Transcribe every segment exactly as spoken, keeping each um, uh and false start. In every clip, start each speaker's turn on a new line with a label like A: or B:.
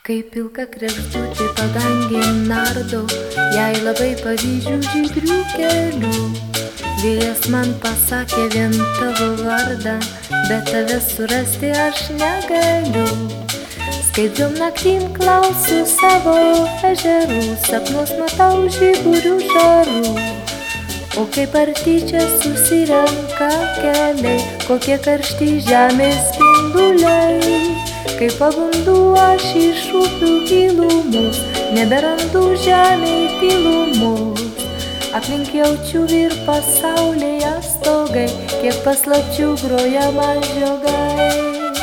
A: Kaip pilka kregždutė padangėn nardo, jai labai pavydžiu žydrių kelių. Vėjas man pasakė vien tavo vardą, bet tave surasti aš negaliu. Skaidriom naktim klausiu savo ežerų, sapnuos matau žiburių žarų. O kaip arti čia susirenka keliai, kokie karšti žemės spinduliai. Kai pabundu aš iš upių gilumus, neberandu žemėj tylumus. Aplink jaučiu ir pasaulyje stogai, kiek paslapčių groja man žiogai.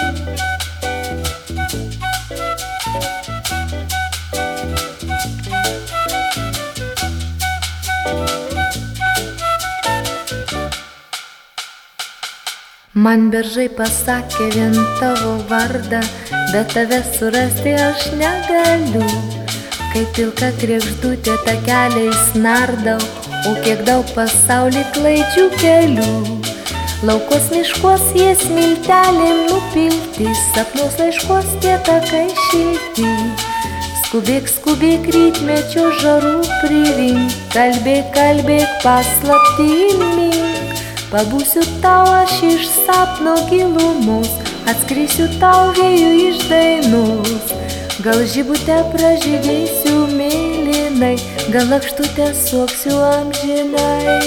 A: Man beržai pasakė vien tavo vardą, bet tave surasti aš negaliu. Kaip pilka kregždutė takeliais nardau, o kiek daug pasaulį klaidžių kelių. Laukos miškuos jie smiltelėm nupilti, sapnuos laiškuos tie takai šilti. Skubėk, skubėk rytmečio žarų prirink, kalbėk, kalbėk paslaptį įmink. Pabūsiu tau aš iš sapno gilumos, atskrisiu tau vėjų iš dainos. Gal žibutę pražydėsiu mėlynai, gal lakštutę suoksiu amžinai.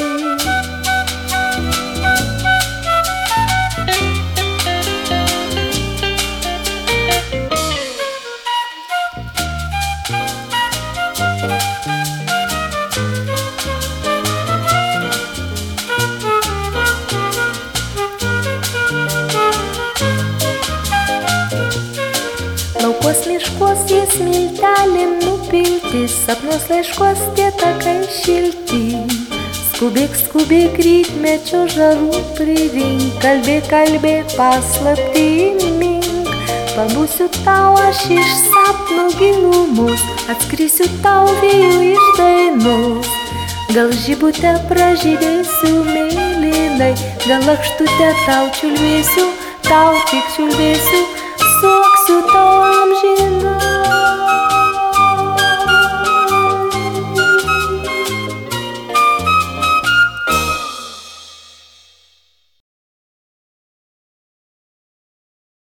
A: Laukos miškuos jie smiltelėm nupilti, sapnuos laiškuos tie takai šilti. Skubėk, skubėk rytmečio žarų prirink, kalbėk, kalbėk paslaptį įmink. Pabūsiu tau aš iš sapno gilumus, atskrisiu tau vėjų iš dainos. Gal žibutę pražydėsiu mėlynai, gal lakštutę tau čiulbėsiu, tau tik čiulbėsiu.